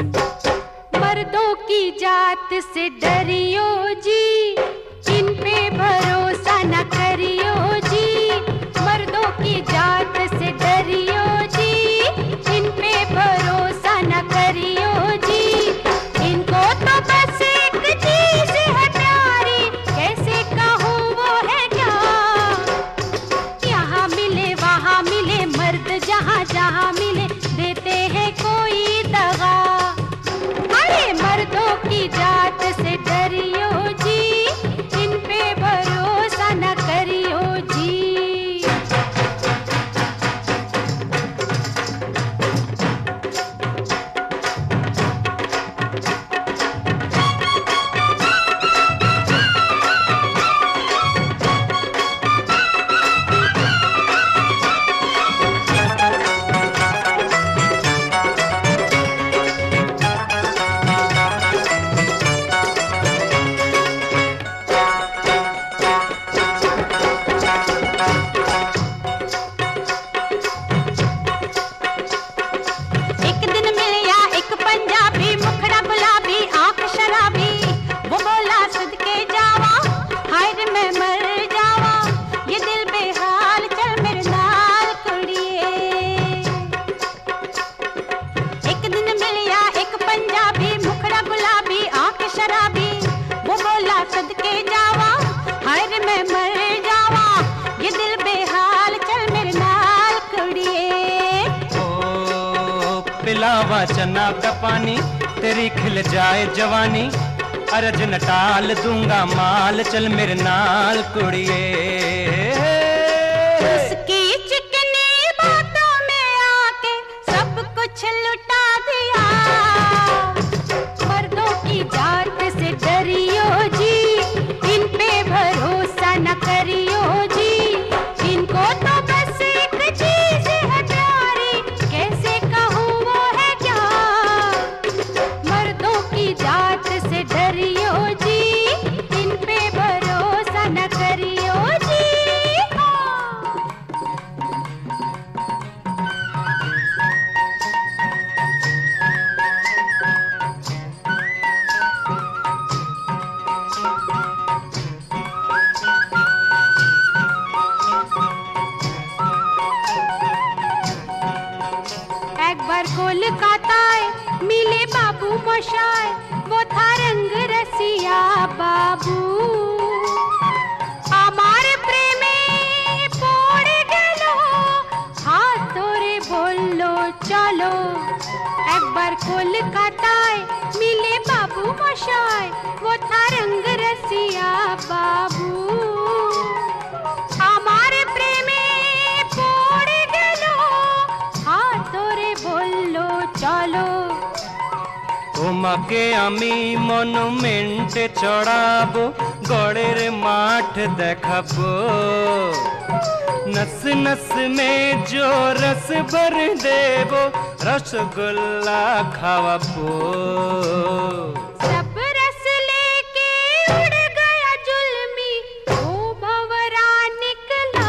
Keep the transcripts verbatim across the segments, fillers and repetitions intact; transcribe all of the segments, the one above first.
मर्दों की जात से डरियो जी, इन पे भरोसा न करियो जी। मर्दों की जात से डरियो जी, इन पे भरोसा न करियो जी। इनको तो बस एक चीज है प्यारी, कैसे कहूँ वो है क्या। यहाँ मिले वहाँ मिले, मर्द जहाँ जहाँ मिले देते हैं कोई दगा। अरे मर्दों की जात से डरियो जी, इन पे भरोसा न करियो जी। पिलावा चना का पानी, तेरी खिल जाए जवानी। अर्ज न टाल दूंगा माल, चल मेरे नाल कुड़िए। उसकी चिकनी बातों में आके सब कुछ लुटा दिया। मर्दों की जात से डरियो जी, इन पे भरोसा न करियो जी। इनको तो बस एक चीज है प्यारी, कैसे कहूँ वो है क्या। मर्दों की जात से डरियो जी, इन पे भरोसा न करियो जी। एक बार कोलकाताए मिले बाबू मोशाय, वो था रंग रसिया बाबू। हमारे प्रेमे पड़ गेलो, हाथ तोरे बोलो चलो। एक बार कोलकाताए मिले बाबू मोशाय, वो था रंग रसिया बाबू। हमारे प्रेमे पड़ गेलो, हाथ तोरे बोलो चलो। তোমাকে আমি মনুমেন্টে চড়াবো, গড়ের মাঠ দেখাবো। नस नस में जो रस भर देवो, रसगुल्ला खावाबो। सब रस लेके उड़ गया जुल्मी, ओ भंवरा निकला।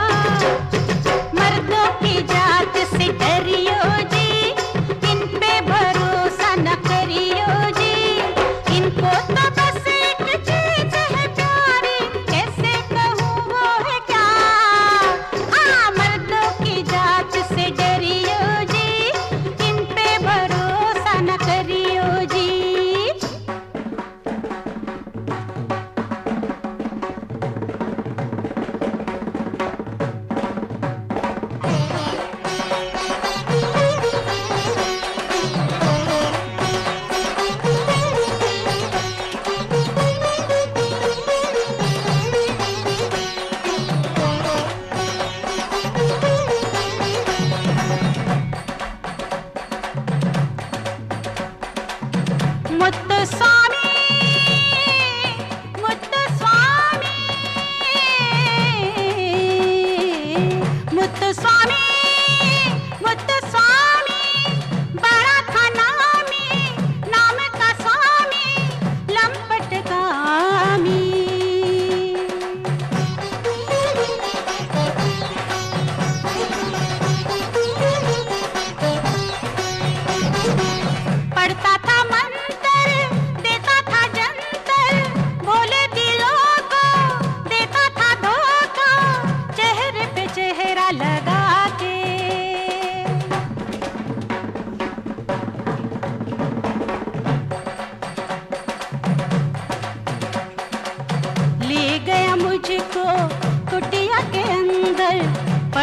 मर्दों की जात से डरियो जी, इन पे भरोसा न करियो जी। इनको तो बस एक चीज है प्यारी, कैसे कहूँ वो है क्या। हाँ मर्दों की जात से डरियो जी, इन पे भरोसा न करियो जी। मुत्तुस्वामी मुत्तुस्वामी मुत्तुस्वामी मुत्तुस्वामी, बड़ा था नामी, नाम का स्वामी, लंपट कामी। पढ़ता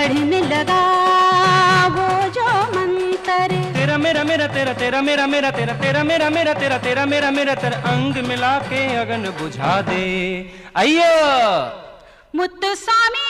पढ़ने लगा वो जो मंत्र। तेरा मेरा मेरा तेरा तेरा मेरा मेरा तेरा तेरा मेरा मेरा तेरा तेरा मेरा मेरा तेरा अंग मिला के अगन बुझा दे। अयो मुत्तुस्वामी